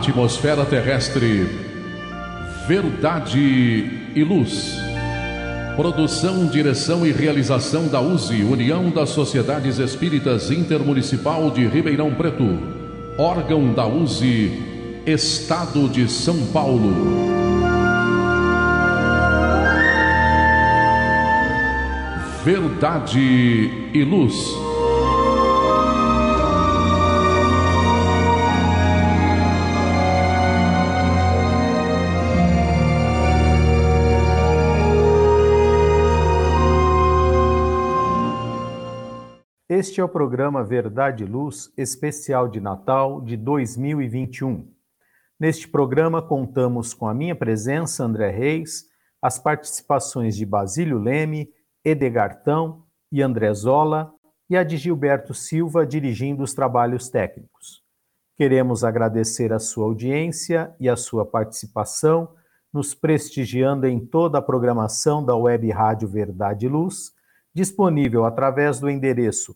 atmosfera terrestre. Verdade e Luz. Produção, direção e realização da USE, União das Sociedades Espíritas Intermunicipal de Ribeirão Preto. Órgão da USE, Estado de São Paulo. Verdade e Luz. Este é o programa Verdade e Luz, especial de Natal de 2021. Neste programa contamos com a minha presença, André Reis, as participações de Basílio Leme, Edgartão e André Zola e a de Gilberto Silva dirigindo os trabalhos técnicos. Queremos agradecer a sua audiência e a sua participação, nos prestigiando em toda a programação da Web Rádio Verdade e Luz, disponível através do endereço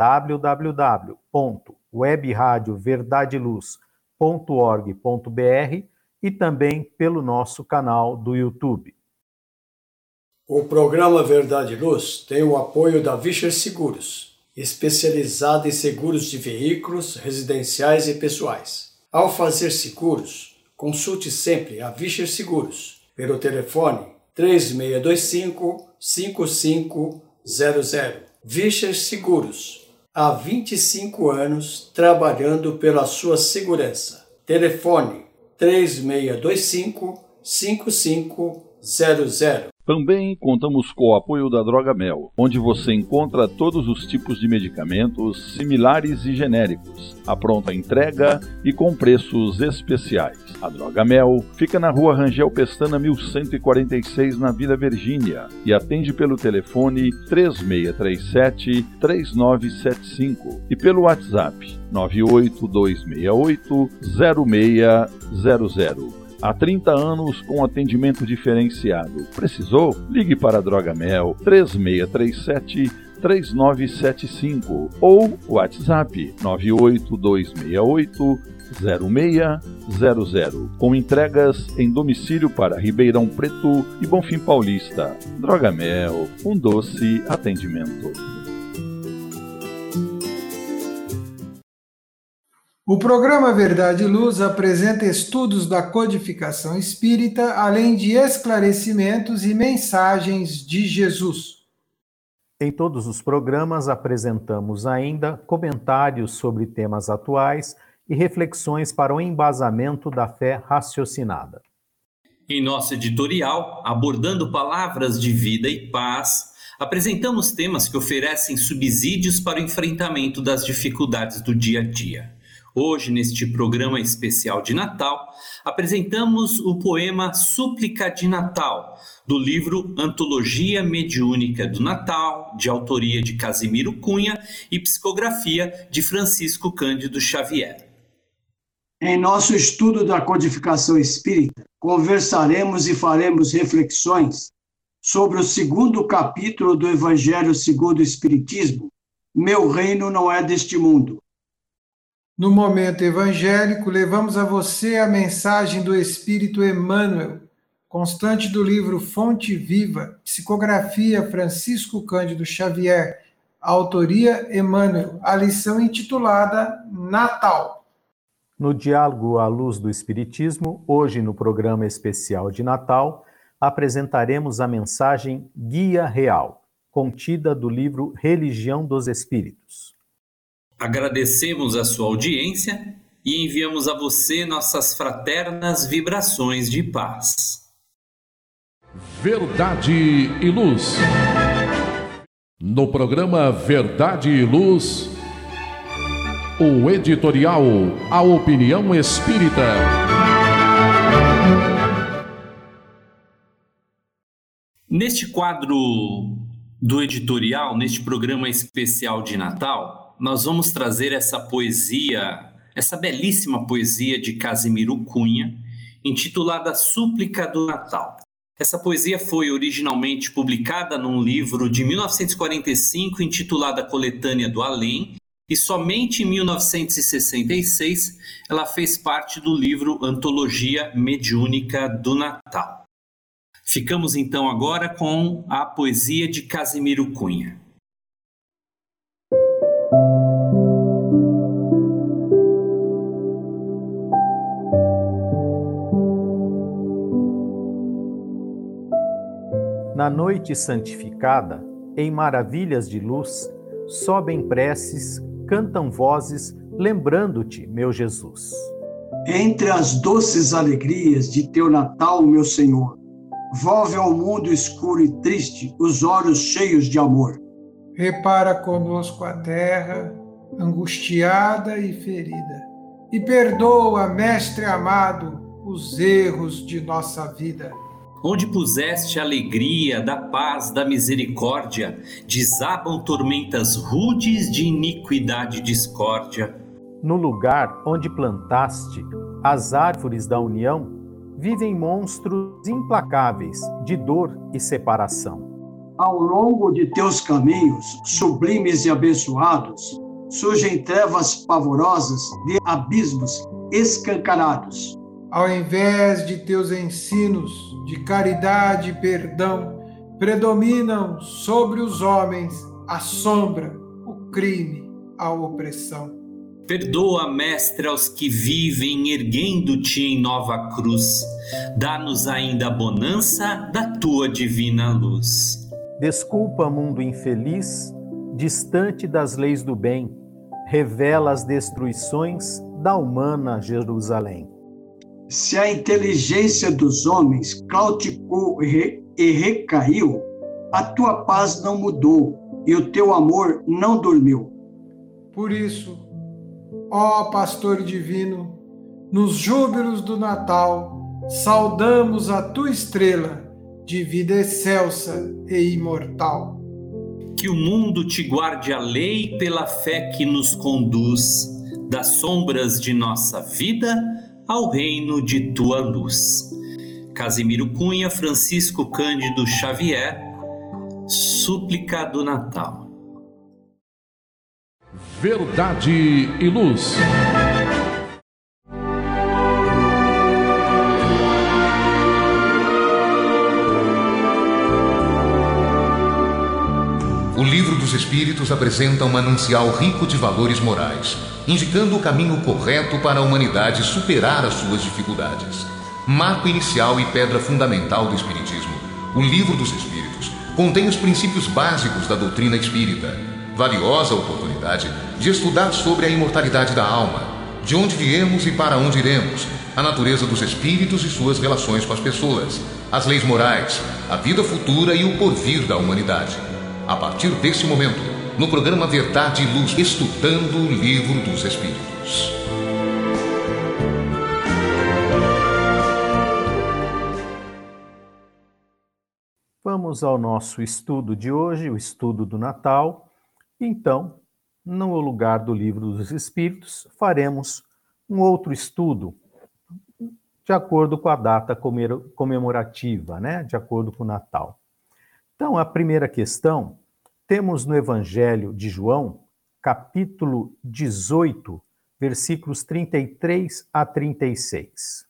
www.webradioverdadeluz.org.br e também pelo nosso canal do YouTube. O programa Verdade e Luz tem o apoio da Vischer Seguros, especializada em seguros de veículos, residenciais e pessoais. Ao fazer seguros, consulte sempre a Vischer Seguros pelo telefone 3625-5500. Vischer Seguros, há 25 anos trabalhando pela sua segurança. Telefone 3625-5500. Também contamos com o apoio da Droga Mel, onde você encontra todos os tipos de medicamentos similares e genéricos, à pronta entrega e com preços especiais. A Droga Mel fica na Rua Rangel Pestana 1146, na Vila Virgínia, e atende pelo telefone 3637-3975 e pelo WhatsApp 98268-0600. Há 30 anos com atendimento diferenciado. Precisou? Ligue para a Droga Mel 3637-3975 ou WhatsApp 98268-0600, com entregas em domicílio para Ribeirão Preto e Bonfim Paulista. Droga Mel, um doce atendimento. O programa Verdade e Luz apresenta estudos da codificação espírita, além de esclarecimentos e mensagens de Jesus. Em todos os programas apresentamos ainda comentários sobre temas atuais e reflexões para o embasamento da fé raciocinada. Em nosso editorial, abordando palavras de vida e paz, apresentamos temas que oferecem subsídios para o enfrentamento das dificuldades do dia a dia. Hoje, neste programa especial de Natal, apresentamos o poema Súplica de Natal, do livro Antologia Mediúnica do Natal, de autoria de Casimiro Cunha e psicografia de Francisco Cândido Xavier. Em nosso estudo da codificação espírita, conversaremos e faremos reflexões sobre o segundo capítulo do Evangelho segundo o Espiritismo, Meu reino não é deste mundo. No momento evangélico, levamos a você a mensagem do Espírito Emmanuel, constante do livro Fonte Viva, psicografia Francisco Cândido Xavier, autoria Emmanuel, a lição intitulada Natal. No diálogo à luz do Espiritismo, hoje no programa especial de Natal, apresentaremos a mensagem Guia Real, contida do livro Religião dos Espíritos. Agradecemos a sua audiência e enviamos a você nossas fraternas vibrações de paz. Verdade e Luz. No programa Verdade e Luz, o editorial A Opinião Espírita. Neste quadro do editorial, neste programa especial de Natal, nós vamos trazer essa poesia, essa belíssima poesia de Casimiro Cunha, intitulada Súplica do Natal. Essa poesia foi originalmente publicada num livro de 1945, intitulado Coletânea do Além, e somente em 1966 ela fez parte do livro Antologia Mediúnica do Natal. Ficamos então agora com a poesia de Casimiro Cunha. Na noite santificada, em maravilhas de luz, sobem preces, cantam vozes, lembrando-te, meu Jesus. Entre as doces alegrias de teu Natal, meu Senhor, volve ao mundo escuro e triste os olhos cheios de amor. Repara conosco a terra, angustiada e ferida, e perdoa, Mestre amado, os erros de nossa vida. Onde puseste a alegria da paz, da misericórdia, desabam tormentas rudes de iniquidade e discórdia. No lugar onde plantaste as árvores da união, vivem monstros implacáveis de dor e separação. Ao longo de teus caminhos, sublimes e abençoados, surgem trevas pavorosas de abismos escancarados. Ao invés de teus ensinos de caridade e perdão, predominam sobre os homens a sombra, o crime, a opressão. Perdoa, Mestre, aos que vivem erguendo-te em nova cruz. Dá-nos ainda a bonança da tua divina luz. Desculpa, mundo infeliz, distante das leis do bem, revela as destruições da humana Jerusalém. Se a inteligência dos homens claudicou e recaiu, a tua paz não mudou e o teu amor não dormiu. Por isso, ó Pastor Divino, nos júbilos do Natal, saudamos a tua estrela de vida excelsa e imortal. Que o mundo te guarde a lei pela fé que nos conduz, das sombras de nossa vida ao reino de tua luz. Casimiro Cunha, Francisco Cândido Xavier, Súplica do Natal. Verdade e Luz. O Livro dos Espíritos apresenta um manancial rico de valores morais, indicando o caminho correto para a humanidade superar as suas dificuldades. Marco inicial e pedra fundamental do Espiritismo, o Livro dos Espíritos contém os princípios básicos da doutrina espírita, valiosa oportunidade de estudar sobre a imortalidade da alma, de onde viemos e para onde iremos, a natureza dos espíritos e suas relações com as pessoas, as leis morais, a vida futura e o porvir da humanidade. A partir desse momento, no programa Verdade e Luz, estudando o Livro dos Espíritos. Vamos ao nosso estudo de hoje, o estudo do Natal. Então, no lugar do Livro dos Espíritos, faremos um outro estudo, de acordo com a data comemorativa, né? De acordo com o Natal. Então, a primeira questão, temos no Evangelho de João, capítulo 18, versículos 33 a 36.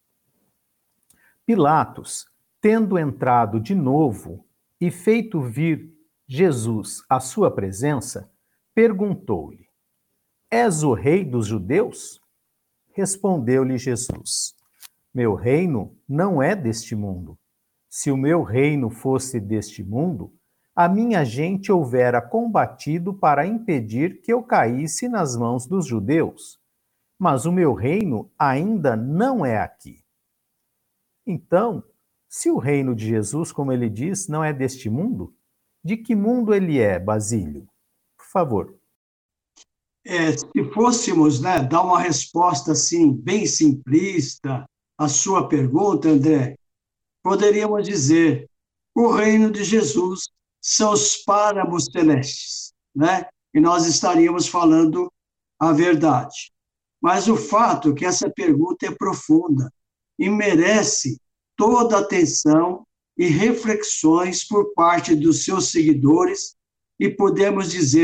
Pilatos, tendo entrado de novo e feito vir Jesus à sua presença, perguntou-lhe: És o rei dos judeus? Respondeu-lhe Jesus: Meu reino não é deste mundo. Se o meu reino fosse deste mundo, a minha gente houvera combatido para impedir que eu caísse nas mãos dos judeus. Mas o meu reino ainda não é aqui. Então, se o reino de Jesus, como ele diz, não é deste mundo, de que mundo ele é, Basílio? Por favor. Se fôssemos, dar uma resposta assim, bem simplista à sua pergunta, André, poderíamos dizer: o reino de Jesus são os páramos celestes, E nós estaríamos falando a verdade. Mas o fato é que essa pergunta é profunda e merece toda a atenção e reflexões por parte dos seus seguidores, e podemos dizer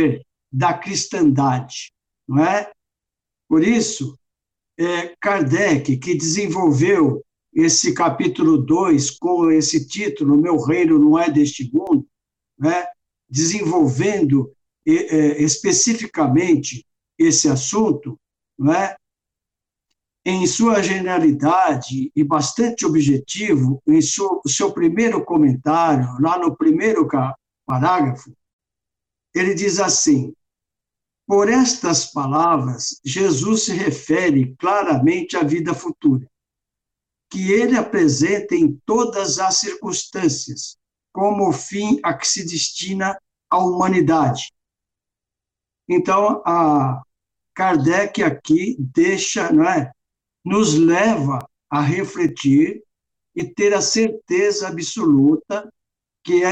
da cristandade, não é? Por isso, Kardec, que desenvolveu esse capítulo 2 com esse título, Meu Reino Não É Deste Mundo, né? Desenvolvendo especificamente esse assunto, né? Em sua genialidade e bastante objetivo, em seu primeiro comentário, lá no primeiro parágrafo, ele diz assim: por estas palavras, Jesus se refere claramente à vida futura, que ele apresenta em todas as circunstâncias, como o fim a que se destina a humanidade. Então, a Kardec aqui deixa, não é, nos leva a refletir e ter a certeza absoluta que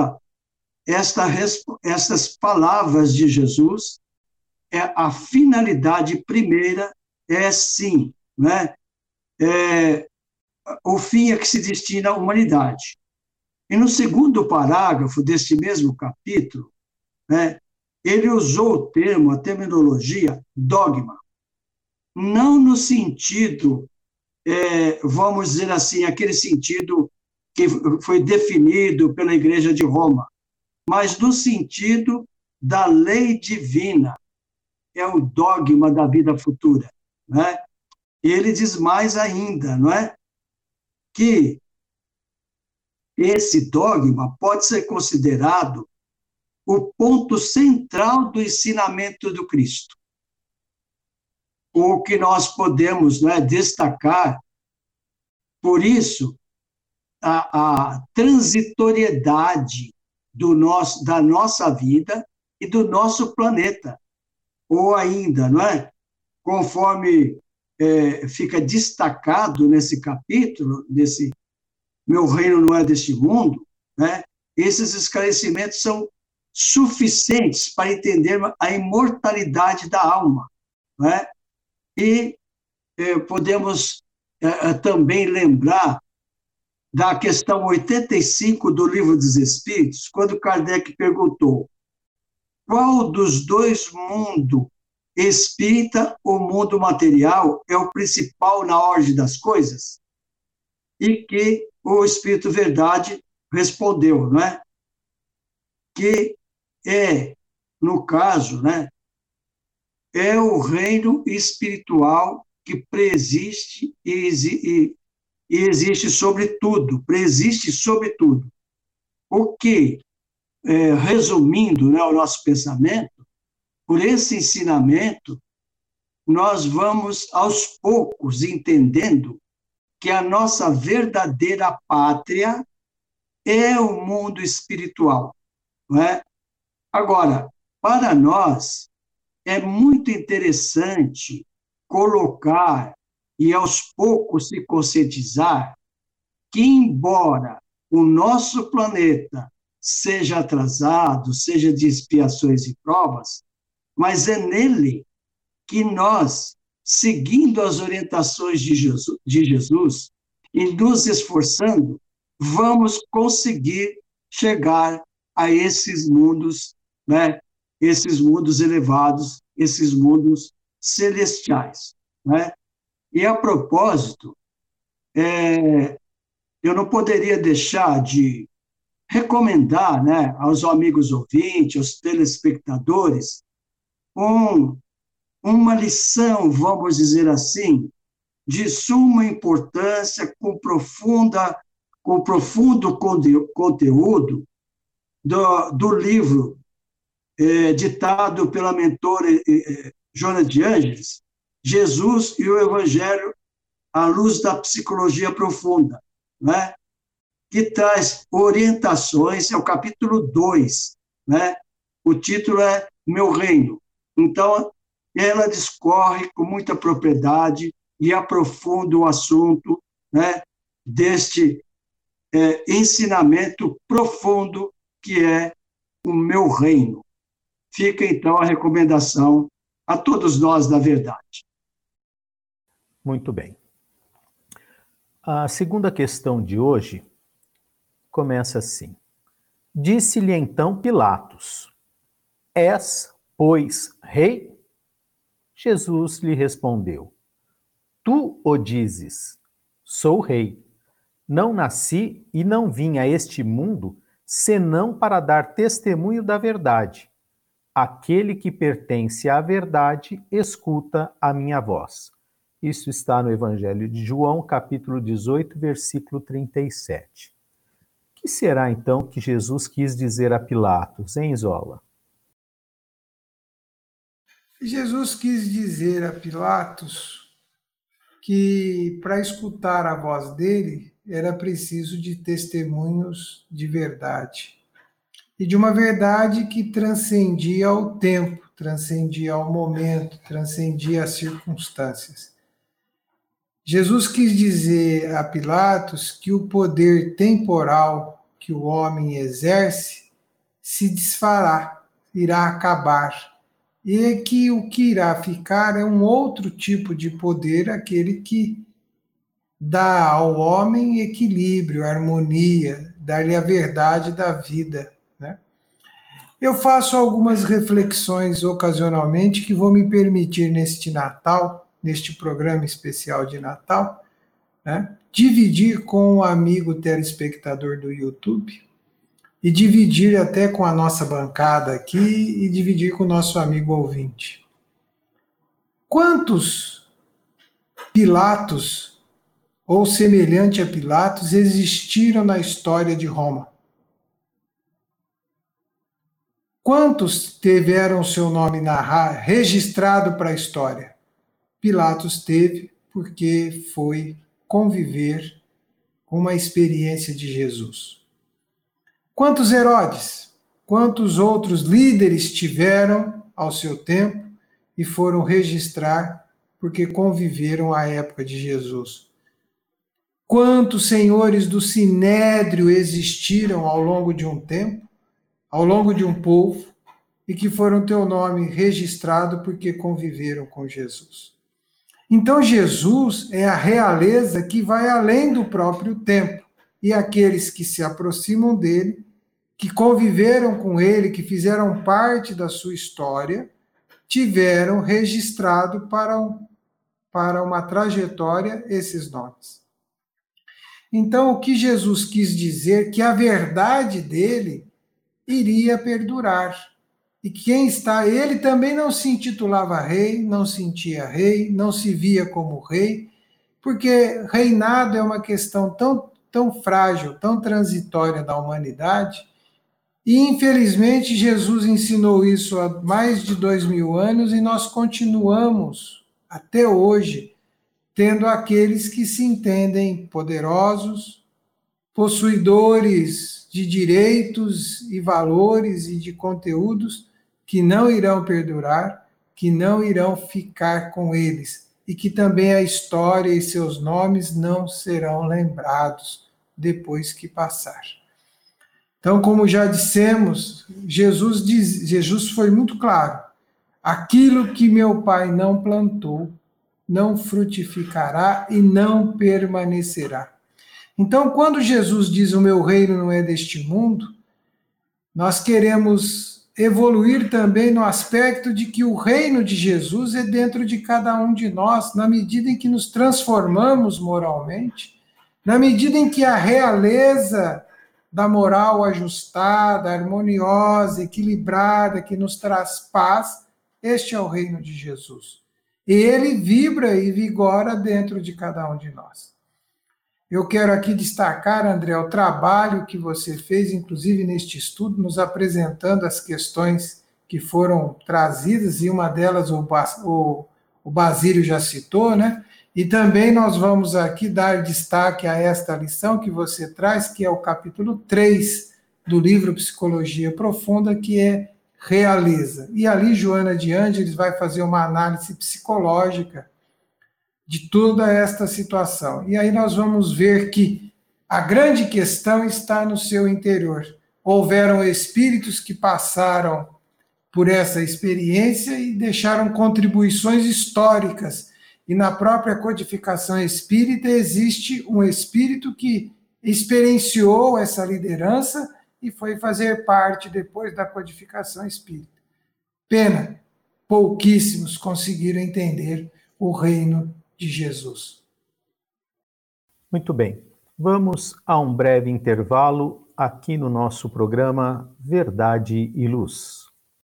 estas palavras de Jesus, a finalidade primeira sim, né? O fim a que se destina a humanidade. E no segundo parágrafo deste mesmo capítulo, né, ele usou o termo, a terminologia dogma, não no sentido, vamos dizer assim, aquele sentido que foi definido pela Igreja de Roma, mas no sentido da lei divina, é o dogma da vida futura, né? E ele diz mais ainda, não é? Que esse dogma pode ser considerado o ponto central do ensinamento do Cristo. O que nós podemos, não é, destacar, por isso, a transitoriedade da nossa vida e do nosso planeta. Ou ainda, não é? Conforme fica destacado nesse capítulo, desse Meu Reino Não É Deste Mundo, né? Esses esclarecimentos são suficientes para entender a imortalidade da alma, né? E podemos também lembrar da questão 85 do Livro dos Espíritos, quando Kardec perguntou: qual dos dois mundos, espírita ou mundo material, é o principal na ordem das coisas? E que o Espírito Verdade respondeu, não é? Que no caso, né, é o reino espiritual que preexiste e existe sobre tudo, preexiste sobre tudo. O que, resumindo, né, o nosso pensamento, por esse ensinamento, nós vamos, aos poucos, entendendo que a nossa verdadeira pátria é o mundo espiritual, não é? Agora, para nós, é muito interessante colocar e, aos poucos, se conscientizar que, embora o nosso planeta seja atrasado, seja de expiações e provas, mas é nele que nós, seguindo as orientações de Jesus e nos esforçando, vamos conseguir chegar a esses mundos, né? Esses mundos elevados, esses mundos celestiais, né? E, a propósito, eu não poderia deixar de recomendar, né, aos amigos ouvintes, aos telespectadores, uma lição, vamos dizer assim, de suma importância, com profundo conteúdo do livro ditado pela mentora Joana de Ângeles, Jesus e o Evangelho à luz da psicologia profunda, né? Que traz orientações, é o capítulo 2, né? O título é Meu Reino. Então, ela discorre com muita propriedade e aprofunda o assunto, né, deste ensinamento profundo que é o meu reino. Fica, então, a recomendação a todos nós da verdade. Muito bem. A segunda questão de hoje começa assim. Disse-lhe então Pilatos: És pois, rei? Jesus lhe respondeu: Tu o dizes, sou rei. Não nasci e não vim a este mundo senão para dar testemunho da verdade. Aquele que pertence à verdade escuta a minha voz. Isso está no Evangelho de João, capítulo 18, versículo 37. O que será então que Jesus quis dizer a Pilatos, hein, Zola? Jesus quis dizer a Pilatos que para escutar a voz dele era preciso de testemunhos de verdade. E de uma verdade que transcendia o tempo, transcendia o momento, transcendia as circunstâncias. Jesus quis dizer a Pilatos que o poder temporal que o homem exerce se desfará, irá acabar, e que o que irá ficar é um outro tipo de poder, aquele que dá ao homem equilíbrio, harmonia, dar-lhe a verdade da vida, né? Eu faço algumas reflexões ocasionalmente que vou me permitir neste Natal, neste programa especial de Natal, né, dividir com o amigo telespectador do YouTube e dividir até com a nossa bancada aqui e dividir com o nosso amigo ouvinte. Quantos Pilatos ou semelhante a Pilatos existiram na história de Roma? Quantos tiveram seu nome registrado para a história? Pilatos teve, porque foi conviver com uma experiência de Jesus. Quantos Herodes? Quantos outros líderes tiveram ao seu tempo e foram registrar porque conviveram à época de Jesus? Quantos senhores do Sinédrio existiram ao longo de um tempo, ao longo de um povo, e que foram teu nome registrado porque conviveram com Jesus? Então Jesus é a realeza que vai além do próprio tempo, e aqueles que se aproximam dele, que conviveram com ele, que fizeram parte da sua história, tiveram registrado para uma trajetória esses nomes. Então, o que Jesus quis dizer que a verdade dele iria perdurar. E quem está, ele também não se intitulava rei, não se sentia rei, não se via como rei, porque reinado é uma questão tão frágil, tão transitória da humanidade, e infelizmente Jesus ensinou isso há mais de 2000 anos e nós continuamos até hoje tendo aqueles que se entendem poderosos, possuidores de direitos e valores e de conteúdos que não irão perdurar, que não irão ficar com eles, e que também a história e seus nomes não serão lembrados depois que passar. Então, como já dissemos, Jesus foi muito claro: aquilo que meu Pai não plantou, não frutificará e não permanecerá. Então, quando Jesus diz o meu reino não é deste mundo, nós queremos evoluir também no aspecto de que o reino de Jesus é dentro de cada um de nós, na medida em que nos transformamos moralmente, na medida em que a realeza da moral ajustada, harmoniosa, equilibrada, que nos traz paz, este é o reino de Jesus. Ele vibra e vigora dentro de cada um de nós. Eu quero aqui destacar, André, o trabalho que você fez, inclusive neste estudo, nos apresentando as questões que foram trazidas, e uma delas o Basílio já citou, né? E também nós vamos aqui dar destaque a esta lição que você traz, que é o capítulo 3 do livro Psicologia Profunda, que é Realeza. E ali Joana de Ângeles vai fazer uma análise psicológica de toda esta situação. E aí nós vamos ver que a grande questão está no seu interior. Houveram espíritos que passaram por essa experiência e deixaram contribuições históricas. E na própria codificação espírita existe um espírito que experienciou essa liderança e foi fazer parte depois da codificação espírita. Pena, pouquíssimos conseguiram entender o reino de Jesus. Muito bem. Vamos a um breve intervalo aqui no nosso programa Verdade e Luz.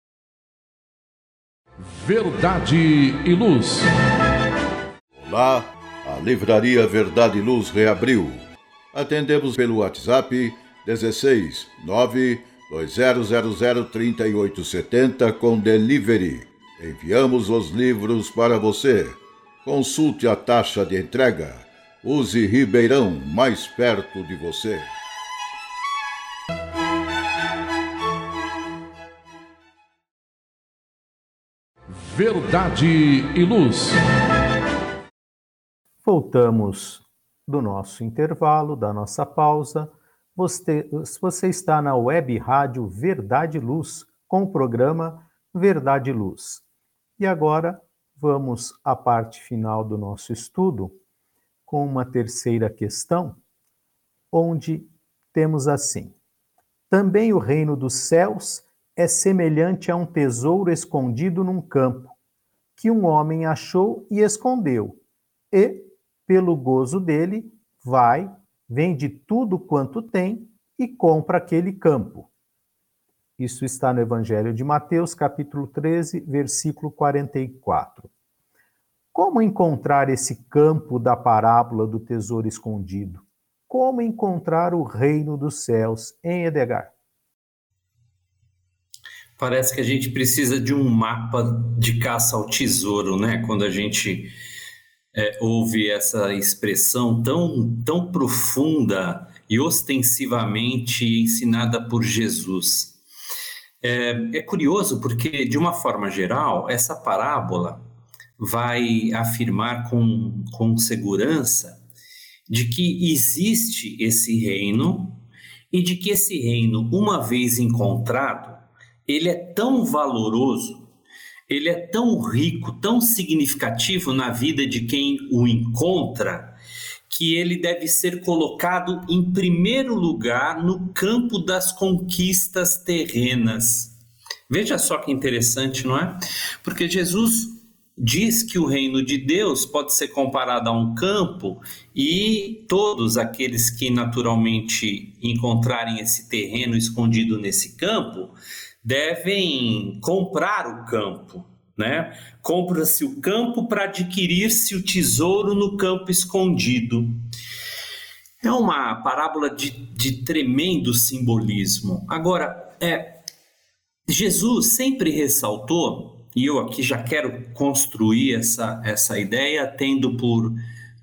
Verdade e Luz. Olá, a Livraria Verdade e Luz reabriu. Atendemos pelo WhatsApp 16 920003870 com delivery. Enviamos os livros para você. Consulte a taxa de entrega. Use Ribeirão, mais perto de você. Verdade e Luz. Voltamos do nosso intervalo, da nossa pausa. Você está na web rádio Verdade e Luz com o programa Verdade e Luz. E agora vamos à parte final do nosso estudo com uma terceira questão, onde temos assim: também o reino dos céus é semelhante a um tesouro escondido num campo, que um homem achou e escondeu, e, pelo gozo dele, vai, vende tudo quanto tem e compra aquele campo. Isso está no Evangelho de Mateus, capítulo 13, versículo 44. Como encontrar esse campo da parábola do tesouro escondido? Como encontrar o reino dos céus, hein, Edgar? Parece que a gente precisa de um mapa de caça ao tesouro, né? Quando a gente ouve essa expressão tão profunda e ostensivamente ensinada por Jesus. É curioso porque, de uma forma geral, essa parábola vai afirmar com segurança de que existe esse reino e de que esse reino, uma vez encontrado, ele é tão valoroso, ele é tão rico, tão significativo na vida de quem o encontra, que ele deve ser colocado em primeiro lugar no campo das conquistas terrenas. Veja só que interessante, não é? Porque Jesus diz que o reino de Deus pode ser comparado a um campo e todos aqueles que naturalmente encontrarem esse terreno escondido nesse campo devem comprar o campo, né? Compra-se o campo para adquirir-se o tesouro no campo escondido. É uma parábola de tremendo simbolismo. Agora, Jesus sempre ressaltou, e eu aqui já quero construir essa ideia, tendo por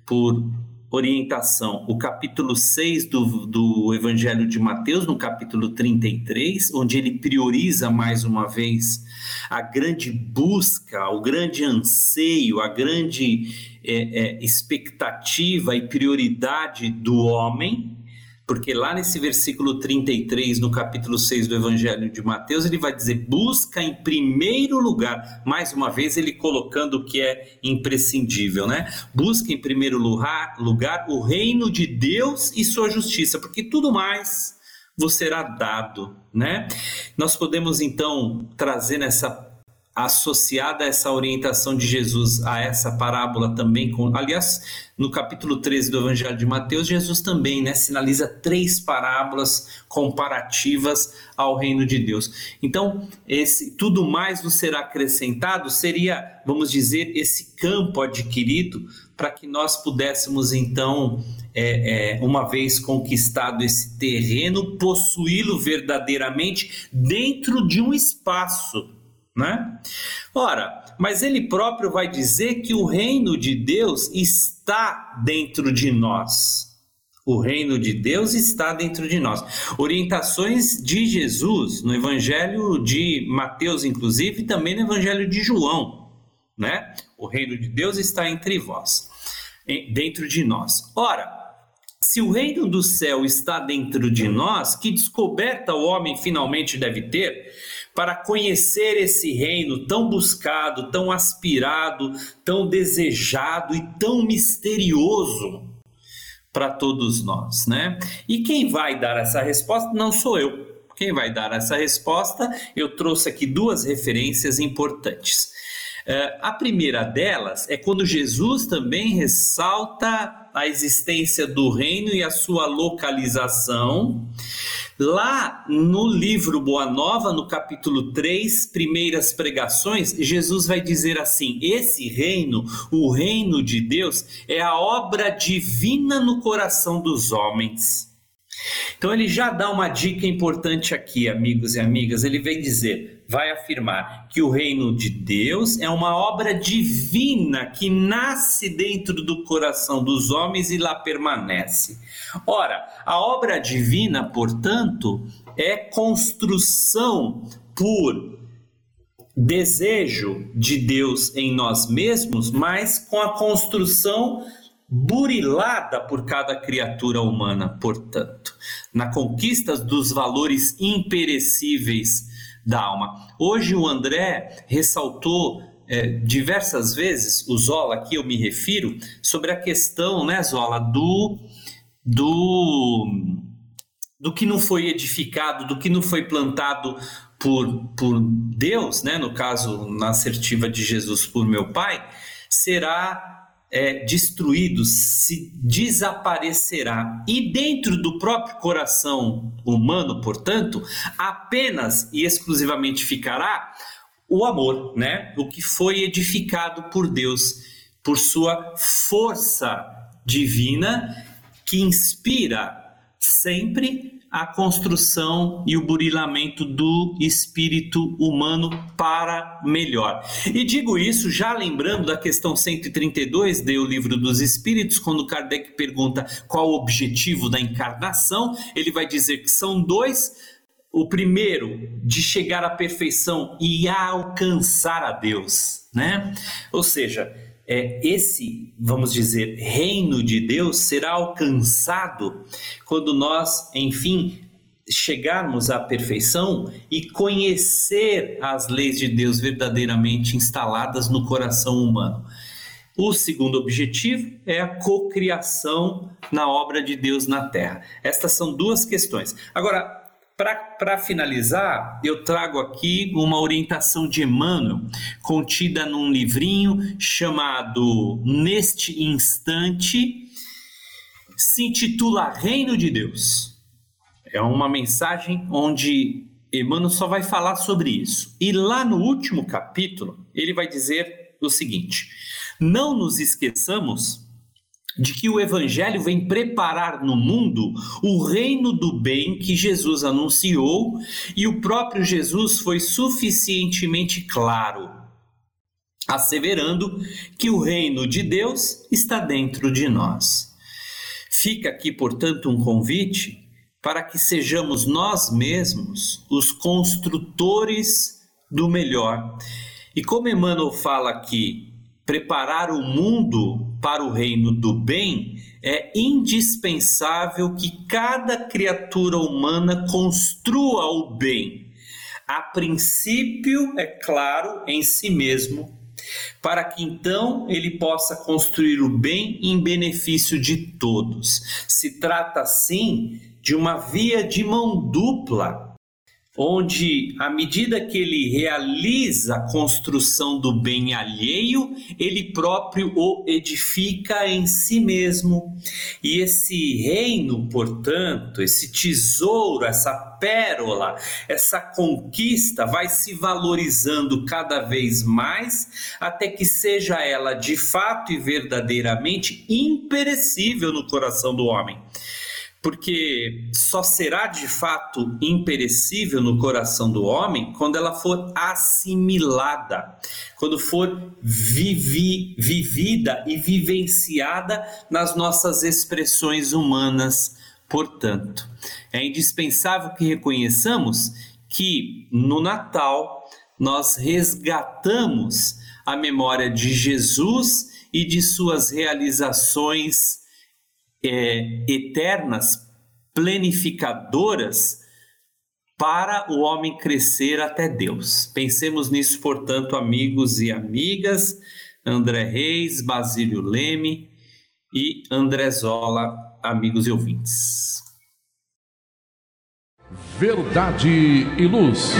orientação o capítulo 6 do Evangelho de Mateus, no capítulo 33, onde ele prioriza mais uma vez a grande busca, o grande anseio, a grande expectativa e prioridade do homem, porque lá nesse versículo 33, no capítulo 6 do Evangelho de Mateus, ele vai dizer: busca em primeiro lugar, mais uma vez ele colocando o que é imprescindível, né? Busca em primeiro lugar o reino de Deus e sua justiça, porque tudo mais vos será dado, né? Nós podemos então trazer associada a essa orientação de Jesus a essa parábola também, aliás, no capítulo 13 do Evangelho de Mateus, Jesus também, né, sinaliza 3 parábolas comparativas ao reino de Deus. Então, esse tudo mais nos será acrescentado seria, vamos dizer, esse campo adquirido para que nós pudéssemos então, uma vez conquistado esse terreno, possuí-lo verdadeiramente dentro de um espaço, né? Ora, mas ele próprio vai dizer que o reino de Deus está dentro de nós. O reino de Deus está dentro de nós. Orientações de Jesus no Evangelho de Mateus, inclusive, e também no Evangelho de João, né? O reino de Deus está entre vós, dentro de nós. Ora, se o reino do céu está dentro de nós, que descoberta o homem finalmente deve ter para conhecer esse reino tão buscado, tão aspirado, tão desejado e tão misterioso para todos nós, né? E quem vai dar essa resposta não sou eu, Quem vai dar essa resposta? Eu trouxe aqui duas referências importantes. A primeira delas é quando Jesus também ressalta a existência do reino e a sua localização. Lá no livro Boa Nova, no capítulo 3, primeiras pregações, Jesus vai dizer assim: esse reino, o reino de Deus, é a obra divina no coração dos homens. Então ele já dá uma dica importante aqui, amigos e amigas. Ele vai afirmar que o reino de Deus é uma obra divina que nasce dentro do coração dos homens e lá permanece. Ora, a obra divina, portanto, é construção por desejo de Deus em nós mesmos, mas com a construção burilada por cada criatura humana, portanto, na conquista dos valores imperecíveis da alma. Hoje o André ressaltou diversas vezes, o Zola aqui eu me refiro, sobre a questão, né, Zola, do que não foi edificado, do que não foi plantado por Deus, né, no caso, na assertiva de Jesus por meu Pai, será destruído, se desaparecerá. E dentro do próprio coração humano, portanto, apenas e exclusivamente ficará o amor, né? O que foi edificado por Deus, por sua força divina, que inspira sempre a construção e o burilamento do espírito humano para melhor. E digo isso já lembrando da questão 132 do Livro dos Espíritos, quando Kardec pergunta qual o objetivo da encarnação, ele vai dizer que são dois. O primeiro, de chegar à perfeição e a alcançar a Deus, né? Ou seja, esse, vamos dizer, reino de Deus será alcançado quando nós, enfim, chegarmos à perfeição e conhecer as leis de Deus verdadeiramente instaladas no coração humano. O segundo objetivo é a cocriação na obra de Deus na Terra. Estas são duas questões. Agora, para finalizar, eu trago aqui uma orientação de Emmanuel, contida num livrinho chamado Neste Instante, se intitula Reino de Deus. É uma mensagem onde Emmanuel só vai falar sobre isso. E lá no último capítulo, ele vai dizer o seguinte: não nos esqueçamos de que o Evangelho vem preparar no mundo o reino do bem que Jesus anunciou, e o próprio Jesus foi suficientemente claro, asseverando que o reino de Deus está dentro de nós. Fica aqui, portanto, um convite para que sejamos nós mesmos os construtores do melhor. E como Emmanuel fala aqui, preparar o mundo para o reino do bem, é indispensável que cada criatura humana construa o bem, a princípio, é claro, em si mesmo, para que então ele possa construir o bem em benefício de todos. Se trata, assim, de uma via de mão dupla, onde, à medida que ele realiza a construção do bem alheio, ele próprio o edifica em si mesmo. E esse reino, portanto, esse tesouro, essa pérola, essa conquista vai se valorizando cada vez mais, até que seja ela de fato e verdadeiramente imperecível no coração do homem. Porque só será de fato imperecível no coração do homem quando ela for assimilada, quando for vivida e vivenciada nas nossas expressões humanas. Portanto, é indispensável que reconheçamos que no Natal nós resgatamos a memória de Jesus e de suas realizações eternas, planificadoras, para o homem crescer até Deus. Pensemos nisso, portanto, amigos e amigas, André Reis, Basílio Leme e André Zola, amigos e ouvintes. Verdade e Luz.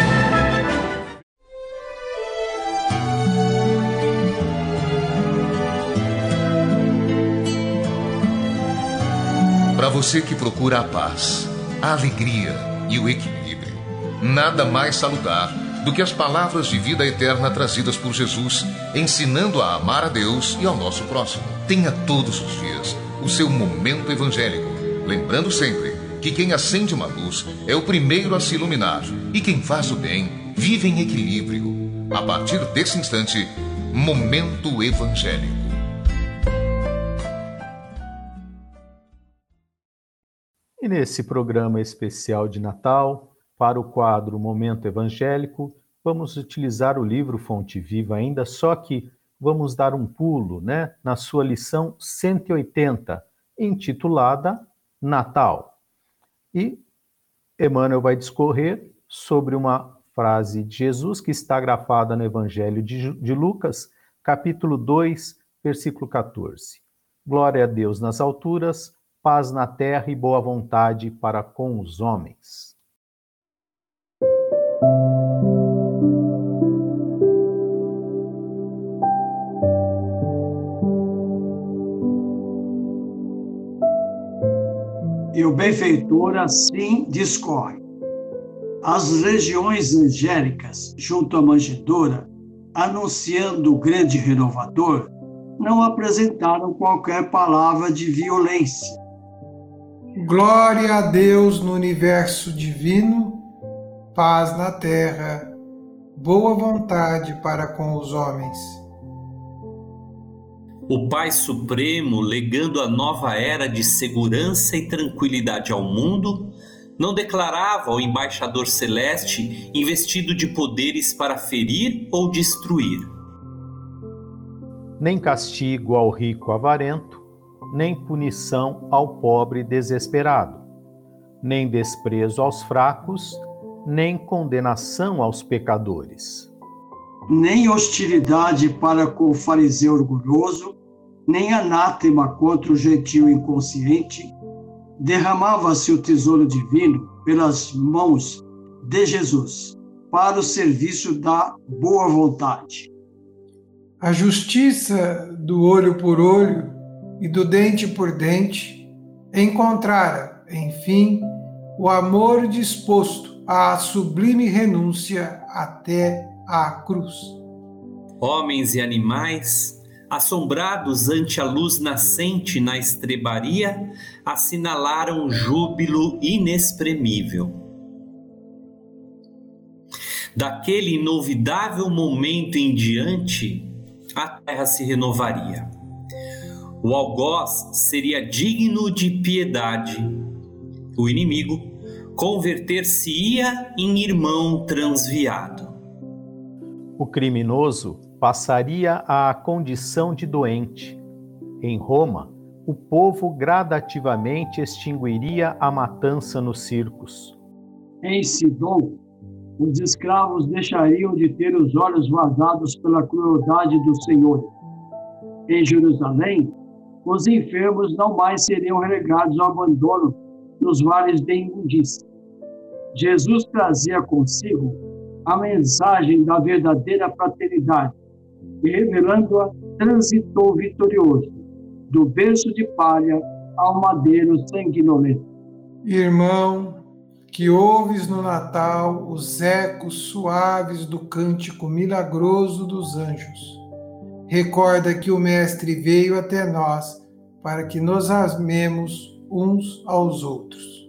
Para você que procura a paz, a alegria e o equilíbrio, nada mais salutar do que as palavras de vida eterna trazidas por Jesus, ensinando a amar a Deus e ao nosso próximo. Tenha todos os dias o seu momento evangélico, lembrando sempre que quem acende uma luz é o primeiro a se iluminar e quem faz o bem vive em equilíbrio. A partir desse instante, Momento Evangélico. E nesse programa especial de Natal, para o quadro Momento Evangélico, vamos utilizar o livro Fonte Viva ainda, só que vamos dar um pulo, né, na sua lição 180, intitulada Natal. E Emmanuel vai discorrer sobre uma frase de Jesus que está grafada no Evangelho de Lucas, capítulo 2, versículo 14. Glória a Deus nas alturas, paz na terra e boa vontade para com os homens. E o benfeitor assim discorre. As legiões angélicas, junto à manjedoura, anunciando o grande renovador, não apresentaram qualquer palavra de violência. Glória a Deus no universo divino, paz na terra, boa vontade para com os homens. O Pai Supremo, legando a nova era de segurança e tranquilidade ao mundo, não declarava ao embaixador celeste investido de poderes para ferir ou destruir. Nem castigo ao rico avarento, nem punição ao pobre desesperado, nem desprezo aos fracos, nem condenação aos pecadores. Nem hostilidade para com o fariseu orgulhoso, nem anátema contra o gentil inconsciente. Derramava-se o tesouro divino pelas mãos de Jesus para o serviço da boa vontade. A justiça do olho por olho e do dente por dente encontrara, enfim, o amor disposto à sublime renúncia até à cruz. Homens e animais, assombrados ante a luz nascente na estrebaria, assinalaram júbilo inexprimível. Daquele inolvidável momento em diante, a terra se renovaria. O algoz seria digno de piedade. O inimigo converter-se-ia em irmão transviado. O criminoso passaria à condição de doente. Em Roma, o povo gradativamente extinguiria a matança nos circos. Em Sidom, os escravos deixariam de ter os olhos vazados pela crueldade do Senhor. Em Jerusalém, os enfermos não mais seriam relegados ao abandono nos vales de imundícia. Jesus trazia consigo a mensagem da verdadeira fraternidade e, revelando-a, transitou vitorioso, do berço de palha ao madeiro sanguinolento. Irmão, que ouves no Natal os ecos suaves do cântico milagroso dos anjos, recorda que o Mestre veio até nós para que nos amemos uns aos outros.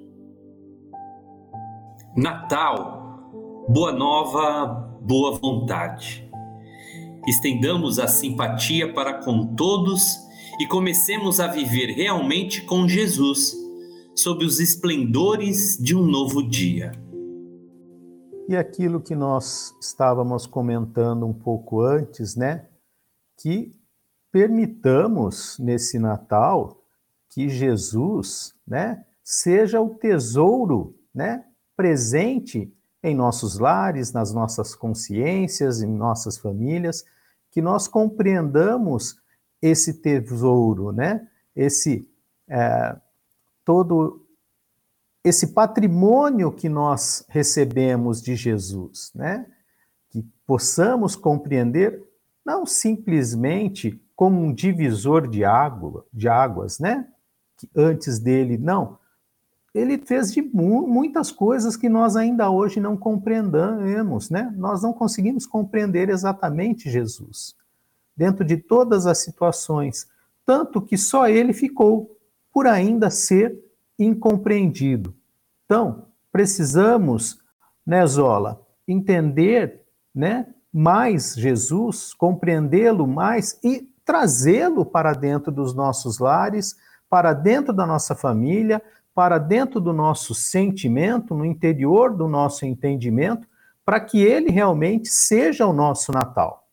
Natal, boa nova, boa vontade. Estendamos a simpatia para com todos e comecemos a viver realmente com Jesus, sob os esplendores de um novo dia. E aquilo que nós estávamos comentando um pouco antes, né? Que permitamos nesse Natal que Jesus, né, seja o tesouro, né, presente em nossos lares, nas nossas consciências, em nossas famílias, que nós compreendamos esse tesouro, né, esse todo esse patrimônio que nós recebemos de Jesus, né? Que possamos compreender não simplesmente como um divisor de águas, né? Que antes dele, não. Ele fez de muitas coisas que nós ainda hoje não compreendemos, né? Nós não conseguimos compreender exatamente Jesus, dentro de todas as situações, tanto que só ele ficou por ainda ser incompreendido. Então, precisamos, né, Zola, entender, né, mais Jesus, compreendê-lo mais e trazê-lo para dentro dos nossos lares, para dentro da nossa família, para dentro do nosso sentimento, no interior do nosso entendimento, para que ele realmente seja o nosso Natal.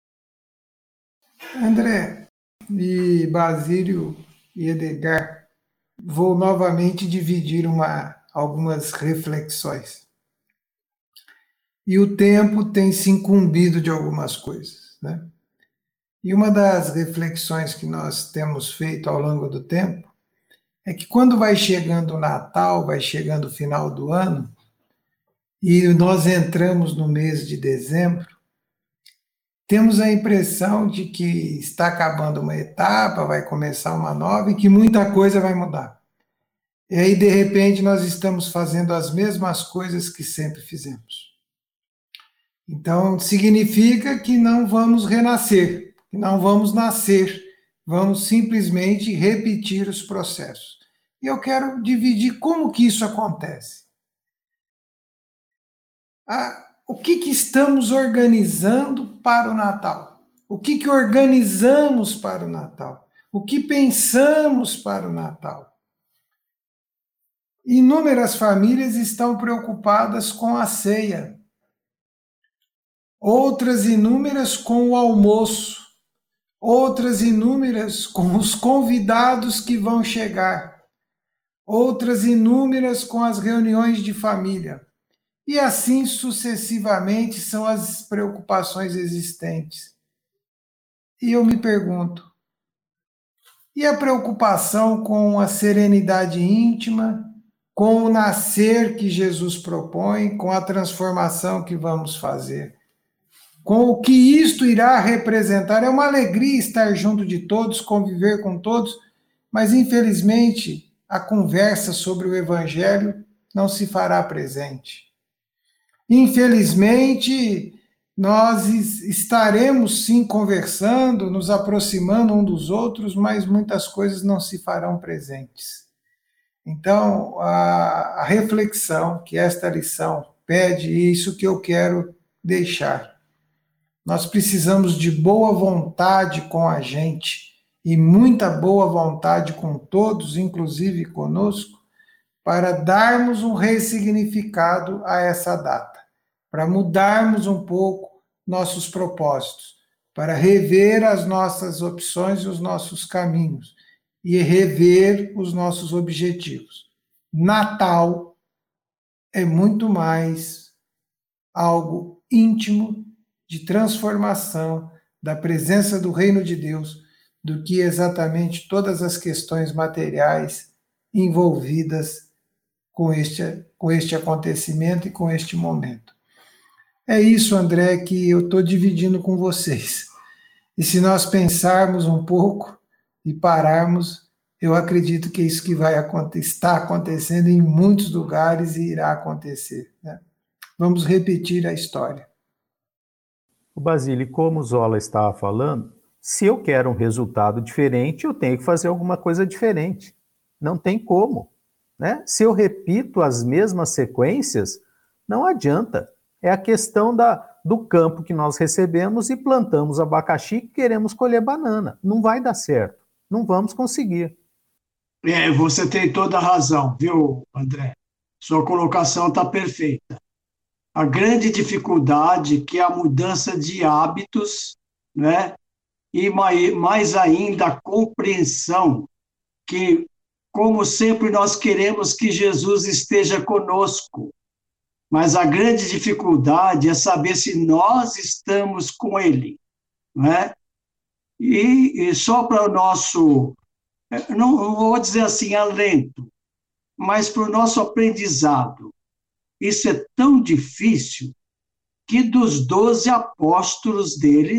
André e Basílio e Edgar, vou novamente dividir algumas reflexões. E o tempo tem se incumbido de algumas coisas, né? E uma das reflexões que nós temos feito ao longo do tempo é que quando vai chegando o Natal, vai chegando o final do ano, e nós entramos no mês de dezembro, temos a impressão de que está acabando uma etapa, vai começar uma nova e que muita coisa vai mudar. E aí, de repente, nós estamos fazendo as mesmas coisas que sempre fizemos. Então, significa que não vamos renascer, que não vamos nascer, vamos simplesmente repetir os processos. E eu quero dividir como que isso acontece. O que estamos organizando para o Natal? O que organizamos para o Natal? O que pensamos para o Natal? Inúmeras famílias estão preocupadas com a ceia. Outras inúmeras com o almoço. Outras inúmeras com os convidados que vão chegar. Outras inúmeras com as reuniões de família. E assim sucessivamente são as preocupações existentes. E eu me pergunto, e a preocupação com a serenidade íntima, com o nascer que Jesus propõe, com a transformação que vamos fazer? Com o que isto irá representar? É uma alegria estar junto de todos, conviver com todos, mas infelizmente a conversa sobre o Evangelho não se fará presente. Infelizmente, nós estaremos sim conversando, nos aproximando um dos outros, mas muitas coisas não se farão presentes. Então, a reflexão que esta lição pede, isso que eu quero deixar. Nós precisamos de boa vontade com a gente, e muita boa vontade com todos, inclusive conosco, para darmos um ressignificado a essa data, para mudarmos um pouco nossos propósitos, para rever as nossas opções e os nossos caminhos, e rever os nossos objetivos. Natal é muito mais algo íntimo de transformação da presença do reino de Deus do que exatamente todas as questões materiais envolvidas com este acontecimento e com este momento. É isso, André, que eu estou dividindo com vocês. E se nós pensarmos um pouco e pararmos, eu acredito que é isso que está acontecendo em muitos lugares e irá acontecer, né? Vamos repetir a história. O Basílio, como o Zola estava falando, se eu quero um resultado diferente, eu tenho que fazer alguma coisa diferente. Não tem como, né? Se eu repito as mesmas sequências, não adianta. É a questão do campo que nós recebemos e plantamos abacaxi e queremos colher banana. Não vai dar certo. Não vamos conseguir. Você tem toda a razão, viu, André? Sua colocação está perfeita. A grande dificuldade que é a mudança de hábitos, né? E mais ainda a compreensão que, como sempre, nós queremos que Jesus esteja conosco. Mas a grande dificuldade é saber se nós estamos com Ele, não é? E só para o nosso, não vou dizer assim, alento, mas para o nosso aprendizado. Isso é tão difícil que dos 12 apóstolos dele,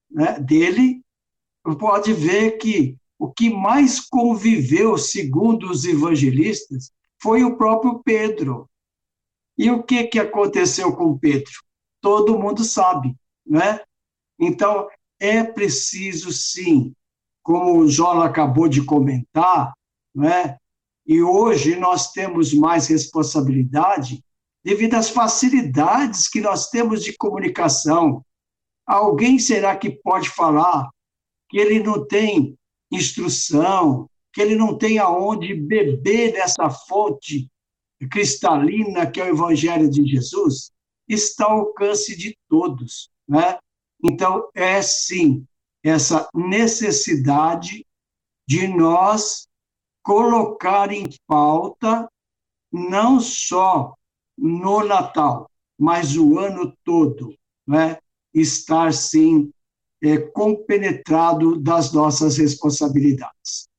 pode ver que o que mais conviveu, segundo os evangelistas, foi o próprio Pedro. E o que aconteceu com Pedro? Todo mundo sabe, né? Então, é preciso, sim, como o Jola acabou de comentar, né? E hoje nós temos mais responsabilidade devido às facilidades que nós temos de comunicação. Alguém será que pode falar que ele não tem instrução, que ele não tem aonde beber dessa fonte cristalina que é o Evangelho de Jesus? Está ao alcance de todos, né? Então, é sim, essa necessidade de nós colocar em pauta, não só no Natal, mas o ano todo, né? Estar, sim, compenetrado das nossas responsabilidades.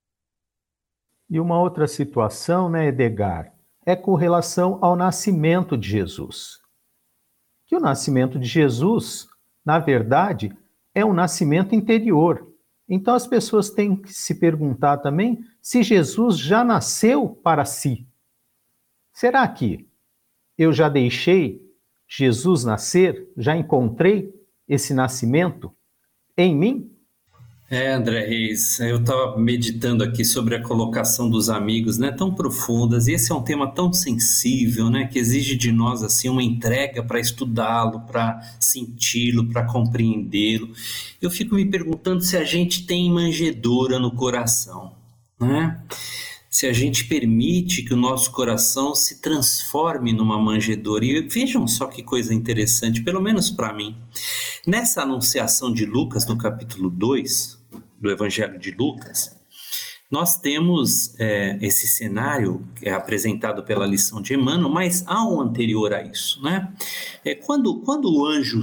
E uma outra situação, né, Edgar, é com relação ao nascimento de Jesus. Que o nascimento de Jesus, na verdade, é um nascimento interior. Então as pessoas têm que se perguntar também se Jesus já nasceu para si. Será que eu já deixei Jesus nascer? Já encontrei esse nascimento em mim? André Reis, eu estava meditando aqui sobre a colocação dos amigos, né, tão profundas, e esse é um tema tão sensível, né, que exige de nós assim uma entrega para estudá-lo, para senti-lo, para compreendê-lo. Eu fico me perguntando se a gente tem manjedoura no coração, né? Se a gente permite que o nosso coração se transforme numa manjedoura. E vejam só que coisa interessante, pelo menos para mim. Nessa anunciação de Lucas, no capítulo 2, do Evangelho de Lucas, nós temos esse cenário que é apresentado pela lição de Emmanuel, mas há um anterior a isso, né? Quando o anjo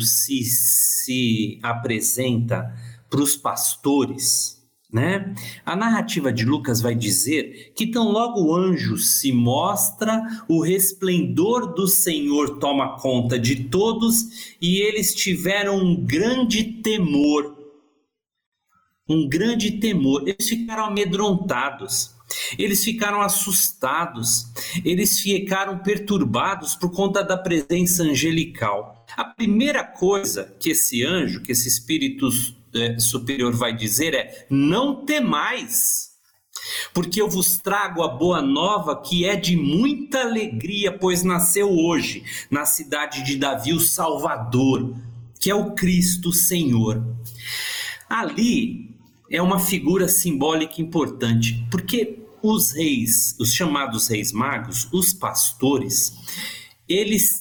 se apresenta para os pastores, né? A narrativa de Lucas vai dizer que tão logo o anjo se mostra, o resplendor do Senhor toma conta de todos e eles tiveram um grande temor. Eles ficaram amedrontados, eles ficaram assustados, eles ficaram perturbados por conta da presença angelical. A primeira coisa que esse anjo, que esse espírito superior vai dizer é: não temais, porque eu vos trago a boa nova que é de muita alegria, pois nasceu hoje na cidade de Davi o Salvador, que é o Cristo Senhor. Ali é uma figura simbólica importante, porque os reis, os chamados reis magos, os pastores, eles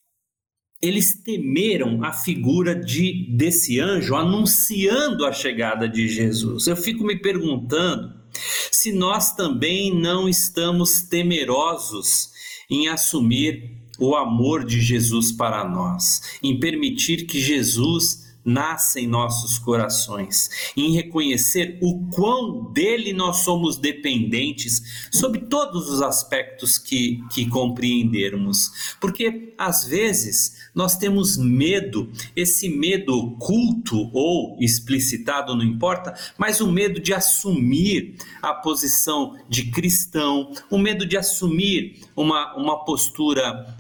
temeram a figura desse anjo anunciando a chegada de Jesus. Eu fico me perguntando se nós também não estamos temerosos em assumir o amor de Jesus para nós, em permitir que Jesus nasça em nossos corações, em reconhecer o quão dele nós somos dependentes sobre todos os aspectos que compreendermos. Porque às vezes nós temos medo, esse medo oculto ou explicitado, não importa, mas o medo de assumir a posição de cristão, o medo de assumir uma postura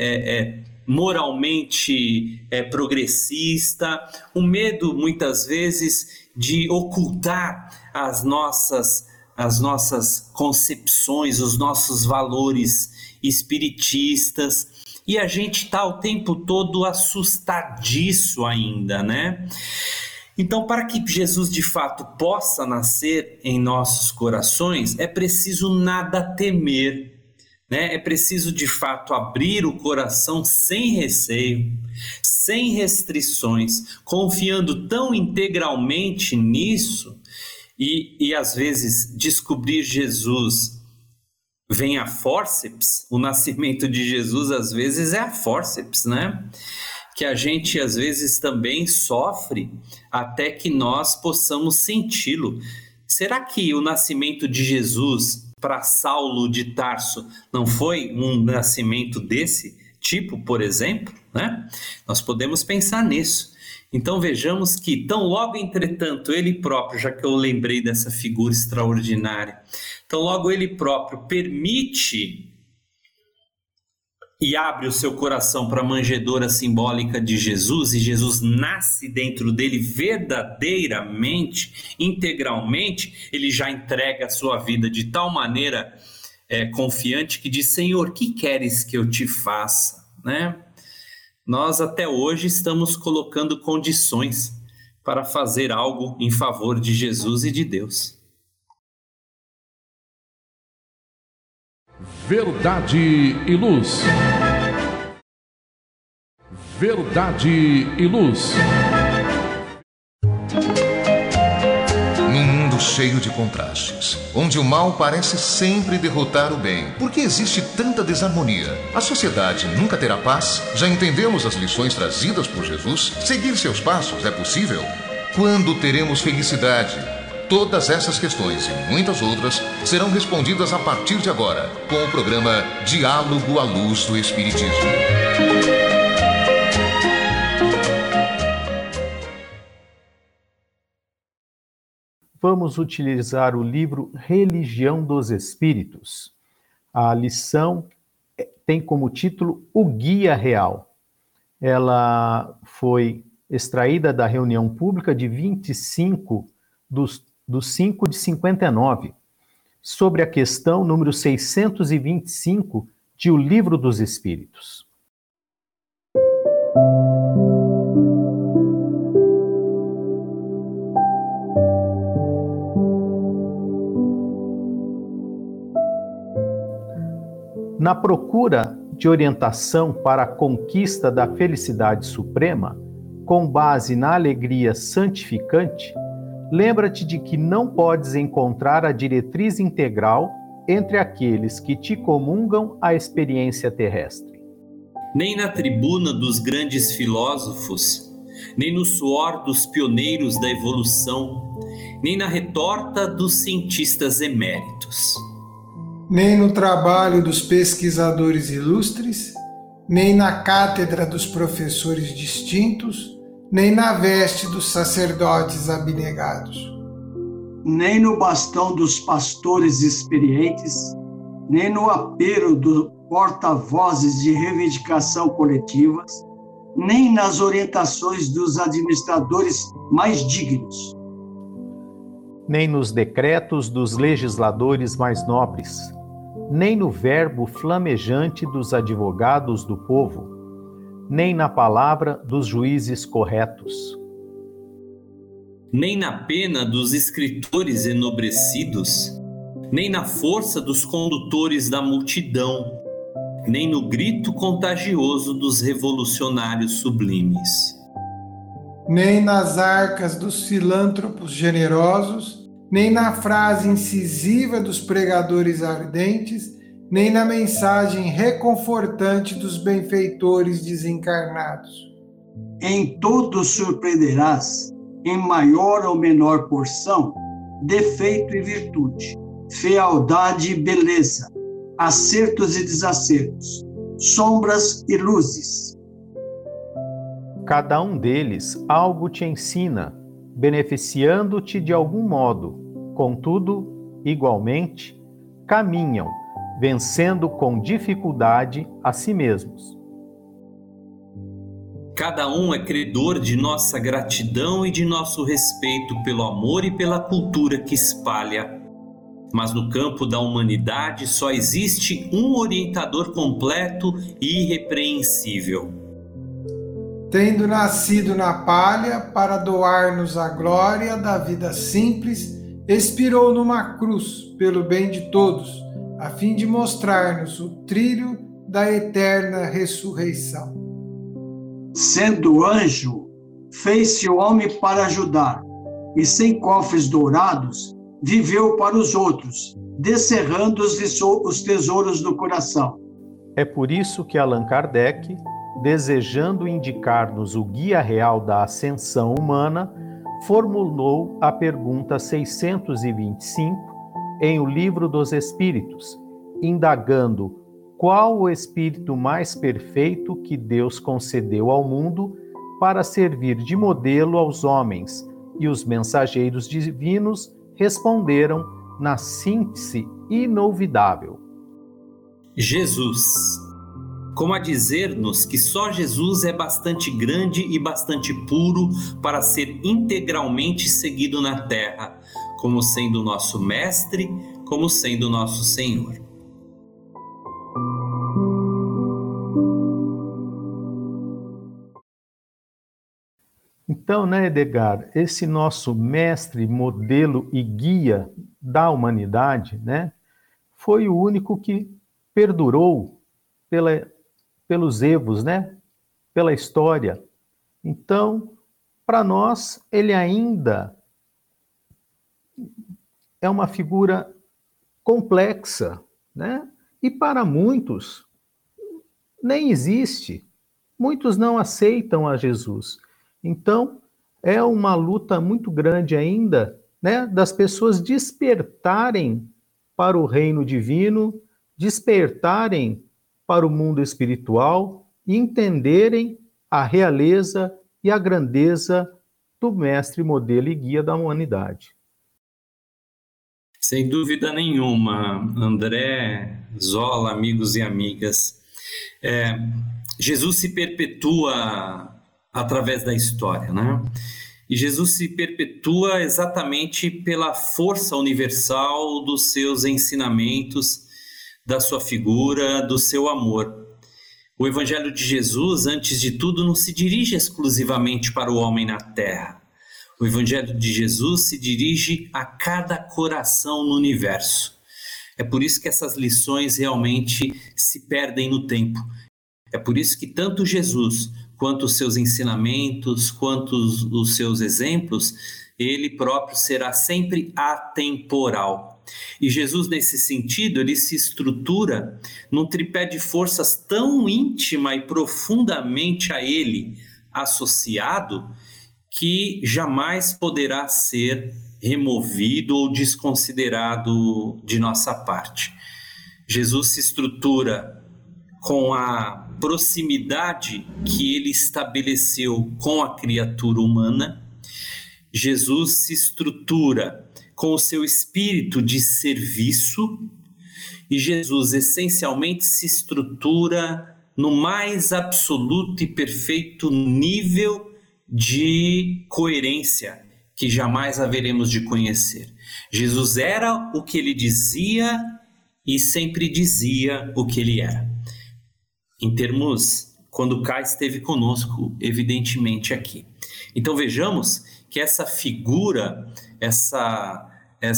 moralmente progressista, o medo muitas vezes de ocultar as nossas concepções, os nossos valores espiritistas, e a gente está o tempo todo assustadiço ainda, né? Então, para que Jesus de fato possa nascer em nossos corações, é preciso nada temer, né? É preciso de fato abrir o coração sem receio, sem restrições, confiando tão integralmente nisso, e às vezes descobrir Jesus vem a fórceps. O nascimento de Jesus às vezes é a fórceps, né? Que a gente às vezes também sofre até que nós possamos senti-lo. Será que o nascimento de Jesus para Saulo de Tarso não foi um nascimento desse tipo, por exemplo, né? Nós podemos pensar nisso. Então vejamos que, tão logo entretanto, ele próprio, já que eu lembrei dessa figura extraordinária, tão logo ele próprio permite e abre o seu coração para a manjedoura simbólica de Jesus, e Jesus nasce dentro dele verdadeiramente, integralmente, ele já entrega a sua vida de tal maneira confiante que diz: Senhor, que queres que eu te faça? Né? Nós até hoje estamos colocando condições para fazer algo em favor de Jesus e de Deus. Verdade e Luz. Verdade e Luz. Num mundo cheio de contrastes, onde o mal parece sempre derrotar o bem, por que existe tanta desarmonia? A sociedade nunca terá paz? Já entendemos as lições trazidas por Jesus? Seguir seus passos é possível? Quando teremos felicidade? Todas essas questões e muitas outras serão respondidas a partir de agora, com o programa Diálogo à Luz do Espiritismo. Vamos utilizar o livro Religião dos Espíritos. A lição tem como título O Guia Real. Ela foi extraída da reunião pública de 25 do 5 de 59, sobre a questão número 625 de O Livro dos Espíritos. Na procura de orientação para a conquista da felicidade suprema, com base na alegria santificante, lembra-te de que não podes encontrar a diretriz integral entre aqueles que te comungam a experiência terrestre. Nem na tribuna dos grandes filósofos, nem no suor dos pioneiros da evolução, nem na retorta dos cientistas eméritos. Nem no trabalho dos pesquisadores ilustres, nem na cátedra dos professores distintos, nem na veste dos sacerdotes abnegados. Nem no bastão dos pastores experientes, nem no apelo dos porta-vozes de reivindicação coletivas, nem nas orientações dos administradores mais dignos. Nem nos decretos dos legisladores mais nobres, nem no verbo flamejante dos advogados do povo, nem na palavra dos juízes corretos. Nem na pena dos escritores enobrecidos, nem na força dos condutores da multidão, nem no grito contagioso dos revolucionários sublimes. Nem nas arcas dos filântropos generosos, nem na frase incisiva dos pregadores ardentes, nem na mensagem reconfortante dos benfeitores desencarnados. Em tudo surpreenderás, em maior ou menor porção, defeito e virtude, fealdade e beleza, acertos e desacertos, sombras e luzes. Cada um deles algo te ensina, beneficiando-te de algum modo, contudo, igualmente, caminham, vencendo com dificuldade a si mesmos. Cada um é credor de nossa gratidão e de nosso respeito pelo amor e pela cultura que espalha. Mas no campo da humanidade só existe um orientador completo e irrepreensível. Tendo nascido na palha para doar-nos a glória da vida simples, expirou numa cruz pelo bem de todos, a fim de mostrar-nos o trilho da eterna ressurreição. Sendo anjo, fez-se homem para ajudar, e sem cofres dourados, viveu para os outros, descerrando-os os tesouros do coração. É por isso que Allan Kardec, desejando indicar-nos o guia real da ascensão humana, formulou a pergunta 625 em O Livro dos Espíritos, indagando qual o espírito mais perfeito que Deus concedeu ao mundo para servir de modelo aos homens, e os mensageiros divinos responderam na síntese inolvidável: Jesus. Como a dizer-nos que só Jesus é bastante grande e bastante puro para ser integralmente seguido na terra, como sendo nosso mestre, como sendo nosso Senhor. Então, Edgar, esse nosso mestre, modelo e guia da humanidade, foi o único que perdurou pelos evos, pela história. Então, para nós, ele ainda é uma figura complexa, E para muitos, nem existe. Muitos não aceitam a Jesus. Então, é uma luta muito grande ainda, das pessoas despertarem para o reino divino, despertarem para o mundo espiritual e entenderem a realeza e a grandeza do mestre, modelo e guia da humanidade. Sem dúvida nenhuma, André, Zola, amigos e amigas. Jesus se perpetua através da história, E Jesus se perpetua exatamente pela força universal dos seus ensinamentos, da sua figura, do seu amor. O Evangelho de Jesus, antes de tudo, não se dirige exclusivamente para o homem na terra. O Evangelho de Jesus se dirige a cada coração no universo. É por isso que essas lições realmente se perdem no tempo. É por isso que tanto Jesus, quanto os seus ensinamentos, quanto os seus exemplos, ele próprio será sempre atemporal. E Jesus, nesse sentido, ele se estrutura num tripé de forças tão íntima e profundamente a ele associado, que jamais poderá ser removido ou desconsiderado de nossa parte. Jesus se estrutura com a proximidade que ele estabeleceu com a criatura humana. Jesus se estrutura com o seu espírito de serviço, e Jesus essencialmente se estrutura no mais absoluto e perfeito nível de coerência que jamais haveremos de conhecer. Jesus era o que ele dizia e sempre dizia o que ele era. Em termos, quando cá esteve conosco, evidentemente aqui. Então vejamos que essa figura, essa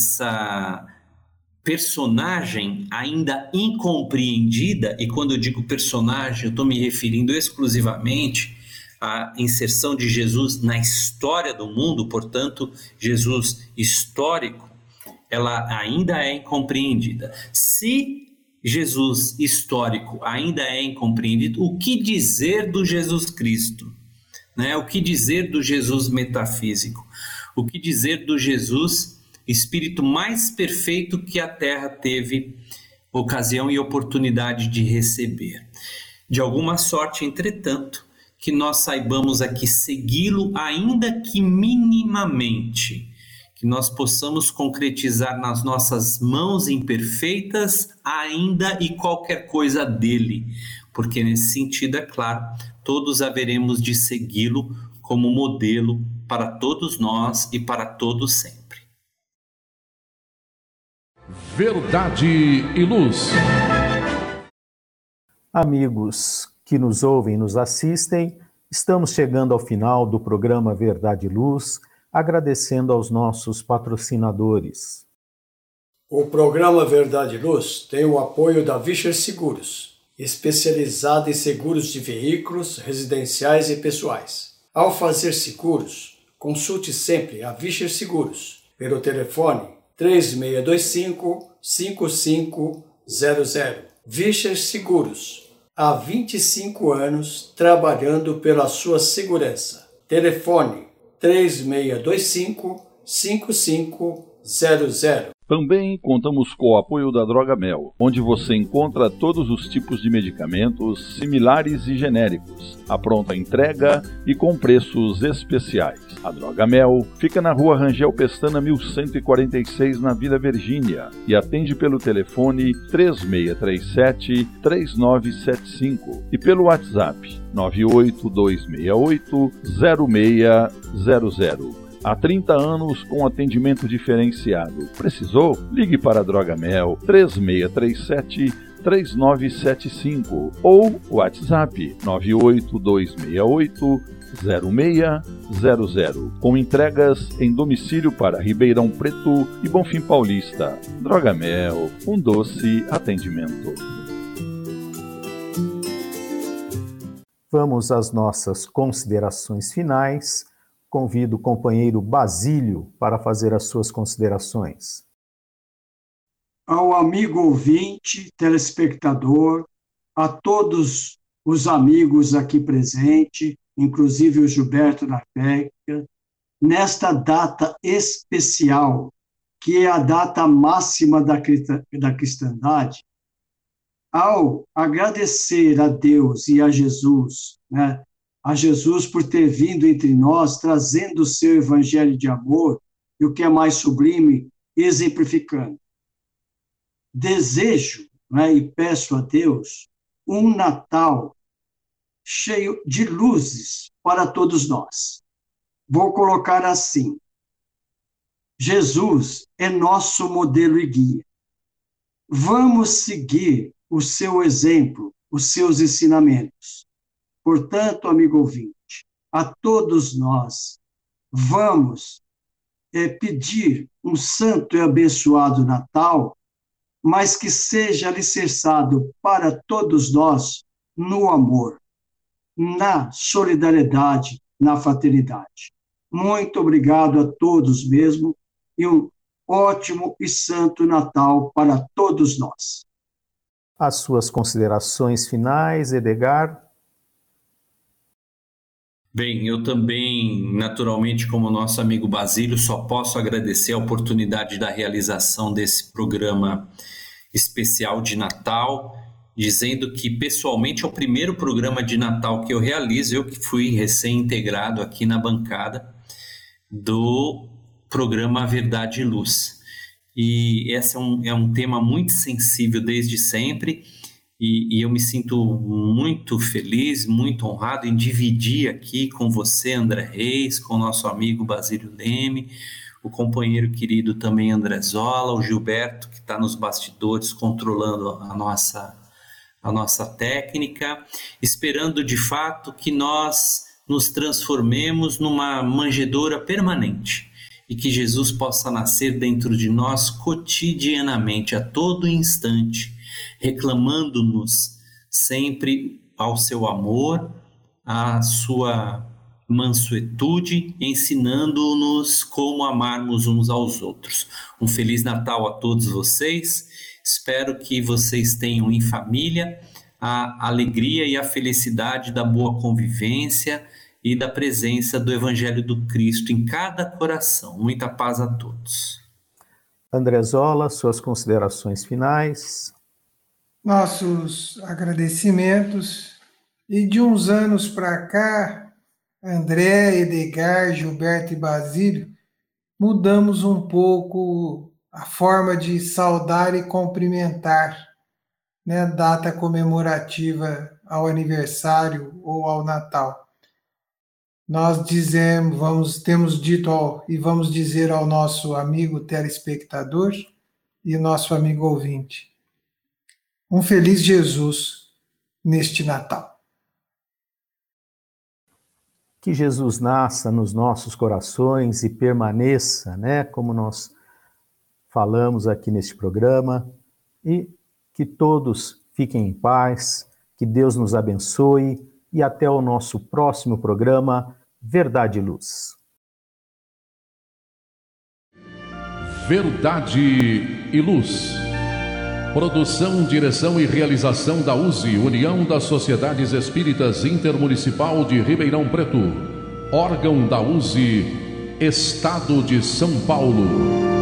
personagem ainda incompreendida, e quando eu digo personagem, eu estou me referindo exclusivamente à inserção de Jesus na história do mundo, portanto, Jesus histórico, ela ainda é incompreendida. Se Jesus histórico ainda é incompreendido, o que dizer do Jesus Cristo? O que dizer do Jesus metafísico? O que dizer do Jesus espírito mais perfeito que a Terra teve ocasião e oportunidade de receber? De alguma sorte, entretanto, que nós saibamos aqui segui-lo, ainda que minimamente, que nós possamos concretizar nas nossas mãos imperfeitas ainda e qualquer coisa dele, porque nesse sentido, é claro, todos haveremos de segui-lo como modelo para todos nós e para todos sempre. Verdade e Luz. Amigos que nos ouvem e nos assistem, estamos chegando ao final do programa Verdade e Luz, agradecendo aos nossos patrocinadores. O programa Verdade e Luz tem o apoio da Vischer Seguros, especializada em seguros de veículos, residenciais e pessoais. Ao fazer seguros, consulte sempre a Vischer Seguros pelo telefone 3625-5500. Vischer Seguros, há 25 anos trabalhando pela sua segurança. Telefone 3625-5500. Também contamos com o apoio da Droga Mel, onde você encontra todos os tipos de medicamentos similares e genéricos, à pronta entrega e com preços especiais. A Droga Mel fica na Rua Rangel Pestana 1146, na Vila Virgínia, e atende pelo telefone 3637-3975 e pelo WhatsApp 98268-0600. Há 30 anos com atendimento diferenciado. Precisou? Ligue para a Droga Mel 3637-3975 ou WhatsApp 98268-0600, com entregas em domicílio para Ribeirão Preto e Bonfim Paulista. Droga Mel, um doce atendimento. Vamos às nossas considerações finais. Convido o companheiro Basílio para fazer as suas considerações. Ao amigo ouvinte, telespectador, a todos os amigos aqui presentes, inclusive o Gilberto da técnica, nesta data especial, que é a data máxima da cristandade, ao agradecer a Deus e a Jesus, né, a Jesus por ter vindo entre nós, trazendo o seu evangelho de amor, e o que é mais sublime, exemplificando. Desejo, né, e peço a Deus um Natal cheio de luzes para todos nós. Vou colocar assim: Jesus é nosso modelo e guia. Vamos seguir o seu exemplo, os seus ensinamentos. Portanto, amigo ouvinte, a todos nós, vamos pedir um santo e abençoado Natal, mas que seja alicerçado para todos nós no amor, na solidariedade, na fraternidade. Muito obrigado a todos mesmo e um ótimo e santo Natal para todos nós. As suas considerações finais, Edgar? Bem, eu também, naturalmente, como nosso amigo Basílio, só posso agradecer a oportunidade da realização desse programa especial de Natal, dizendo que, pessoalmente, é o primeiro programa de Natal que eu realizo, eu que fui recém-integrado aqui na bancada do programa Verdade e Luz. E esse é um tema muito sensível desde sempre, e eu me sinto muito feliz, muito honrado em dividir aqui com você, André Reis, com o nosso amigo Basílio Leme, o companheiro querido também André Zola, o Gilberto, que está nos bastidores controlando a nossa técnica, esperando de fato que nós nos transformemos numa manjedoura permanente e que Jesus possa nascer dentro de nós cotidianamente, a todo instante, reclamando-nos sempre ao seu amor, à sua mansuetude, ensinando-nos como amarmos uns aos outros. Um Feliz Natal a todos vocês. Espero que vocês tenham em família a alegria e a felicidade da boa convivência e da presença do Evangelho do Cristo em cada coração. Muita paz a todos. André Zola, suas considerações finais. Nossos agradecimentos. E de uns anos para cá, André, Edgar, Gilberto e Basílio, mudamos um pouco a forma de saudar e cumprimentar, né, data comemorativa ao aniversário ou ao Natal. Nós temos dito e vamos dizer ao nosso amigo telespectador e nosso amigo ouvinte: um feliz Jesus neste Natal. Que Jesus nasça nos nossos corações e permaneça, né, como nós falamos aqui neste programa, e que todos fiquem em paz, que Deus nos abençoe e até o nosso próximo programa, Verdade e Luz. Verdade e Luz. Produção, direção e realização da USE, União das Sociedades Espíritas Intermunicipal de Ribeirão Preto. Órgão da USE, Estado de São Paulo.